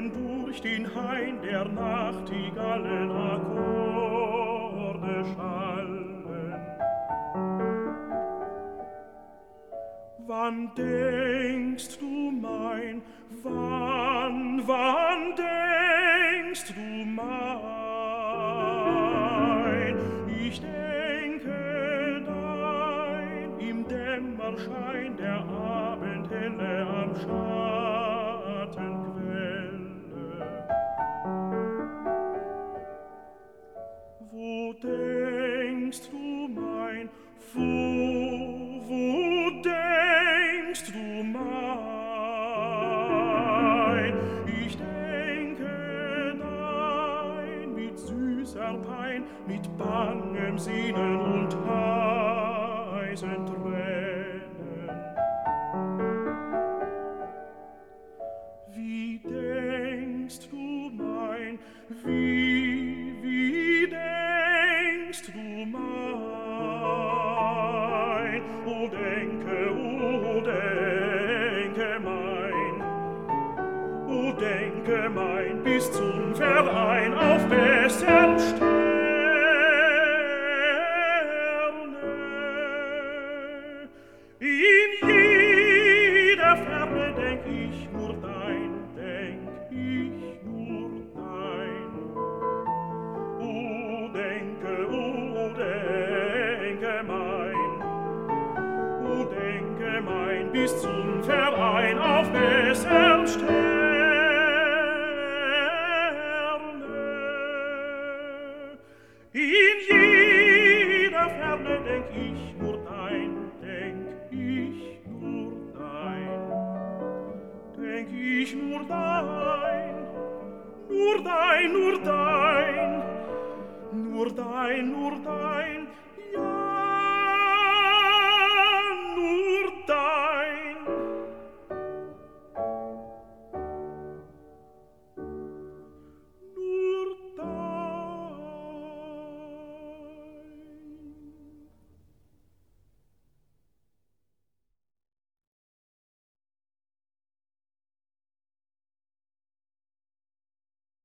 wenn durch den Hain der Nachtigallen Akkorde schallen. Wann denkst du mein, wann denkst du mein? Ich denke dein im Dämmerschein der Abendhelle am Schattenquelle. Wo denkst du mein, wo denkst du mein? Ich denke dein mit süßer Pein, mit bangem Sinnen und heißen Tränen. Wie denkst du mein, wie denkst du mein? O denke mein, o denke mein, bis zum Verein auf bessern Sterne. In jeder Ferne denk ich nur dein, denk ich nur dein. O denke mein, bis zum Verein auf bessern Sterne. In jeder Ferne denk ich nur dein, denk ich nur dein. Denk ich nur dein, nur dein, nur dein, nur dein, nur dein,